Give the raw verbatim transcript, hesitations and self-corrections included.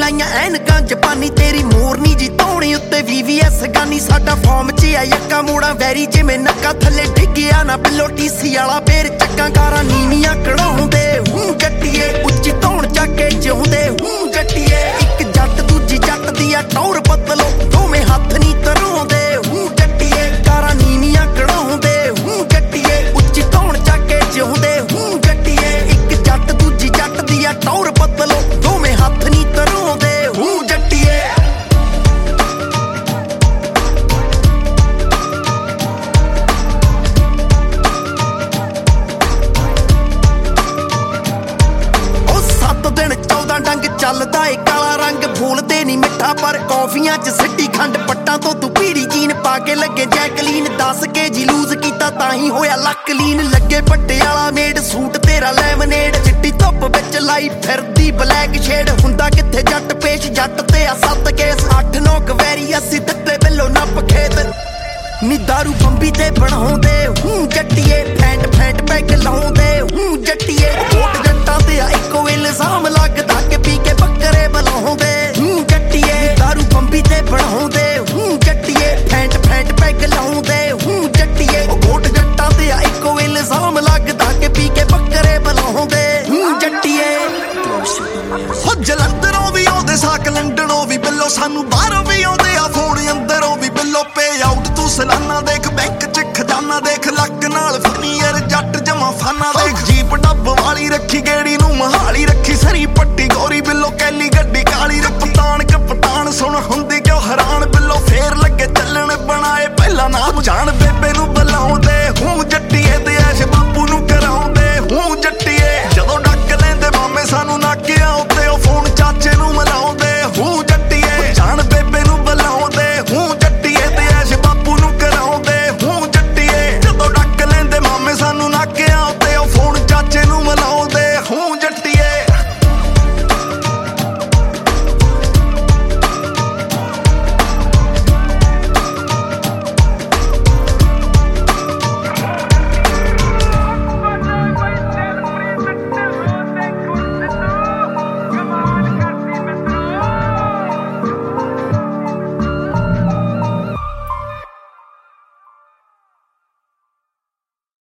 ਲਾਈਆਂ ਐਨਕਾਂ ਜਪਾਨੀ ਤੇਰੀ ਮੋਰਨੀ ਜੀ ਧੌਣੇ ਉੱਤੇ ਵੀ ਵੀ ਐਸ ਗਾਨੀ ਸਾਡਾ ਫਾਰਮ 'ਚ ਆ ਯੱਕਾ ਮੋੜਾ ਵੈਰੀ ਜਿਵੇਂ ਨੱਕਾ ਥੱਲੇ ਡਿੱਗਿਆ ਨਾ ਬਿੱਲੋ ਟੀਸੀ ਵਾਲਾ ਫੇਰ ਚੱਕਾਂ ਕਾਰਾਂ ਨੀਵੀਆਂ ਕਢਾਉਂਦੇ ਹੂੰ ਜੱਟੀਏ ਉੱਚੀ ਧੌਣ ਚੱਕ ਕੇ ਜਿਉਂਦੇ ਹੂੰ ਜੱਟੀਏ ਇੱਕ ਜੱਟ ਦੂਜੀ ਜੱਟ ਦੀ ਆ ਟੌਰ ਬਦਲੋ ਦੋਵੇਂ ਹੱਥ ਨਹੀਂ ਧਰਾਉਂਦੇ ਹੂੰ ਜੱਟੀਏ ਕਾਰਾਂ ਨੀਵੀਆਂ ਕਢਾਉਂਦੇ ਹੂੰ ਜੱਟੀਏ ਉੱਚੀ ਧੌਣ ਚੱਕ ਕੇ ਜਿਉਂਦੇ ਹੂੰ ਜੱਟੀਏ ਇੱਕ ਜੱਟ ਦੂਜੀ ਜੱਟ ਦੀ ਆ ਟੌਰ ਬਦਲੋ ਦੋਵੇਂ ਹੱਥ ਨਹੀਂ ਧਰਾਉਂਦੇ ਹੂੰ ਜੱਟੀਏ ਉਹ ਸੱਤ ਦਿਨ ਚੌਦਾਂ ਡੰਗ ਚੱਲਦਾ ਏ ਕਾਲਾ ਰੰਗ ਬੋਲਦੇ ਨੀ ਮਿੱਠਾ ਪਰ ਕੌਫੀਆਂ 'ਚ ਸਿੱਟੀ ਖੰਡ ਪੱਟਾਂ ਤੋਂ ਤੂੰ ਪੀੜੀ ਜੀਨ ਪਾ ਕੇ ਲੱਗੇ ਜੈਕਲੀਨ ਦਸ ਕੇ ਜੀ ਲੂਜ਼ ਕੀਤਾ ਤਾਂ ਹੀ ਹੋਇਆ ਲੱਕ ਲੀਨ ਲੱਗੇ ਪਟਿਆਲਾ ਮੇਡ ਸੂਟ ਤੇਰਾ ਲੈਮਨੇਡ ਚਿੱਟੀ ਧੁੱਪ ਵਿੱਚ ਲਾਈ ਫਿਰਦੀ ਬਲੈਕ ਸ਼ੇਡ ਹੁੰਦਾ ਕਿੱਥੇ ਜੱਟ ਪੇਸ਼ ਜੱਟ ਤੇ ਆ ਸੱਤ ਕੇਸ ਅੱਠ ਨੌ ਕਵੈਰੀ ਅਸੀਂ ਦਿੱਤੇ ਬਿੱਲੋ ਨੱਪ ਖੇਤ ਨੀ ਦਾਰੂ ਬੰਬੀ ਤੇ ਬਣਾਉਂਦੇ ਹੂੰ ਜੱਟੀਏ ਫੈਂਟ ਫੈਂਟ ਪੈਗ ਲਾਉਂਦੇ ਹੂੰ ਜੱਟੀਏ ਕੋਟ ਜੱਟਾਂ ਤੇ ਆ ਇੱਕੋ ਇਲਜ਼ਾਮ ਲੱਗਦਾ ਕਿ ਪੀ ਕੇ ਬੱਕਰੇ ਬਲਾਉਂਦੇ ਹੂੰ ਜੱਟੀਏ ਦਾਰੂ ਬੰਬੀ ਤੇ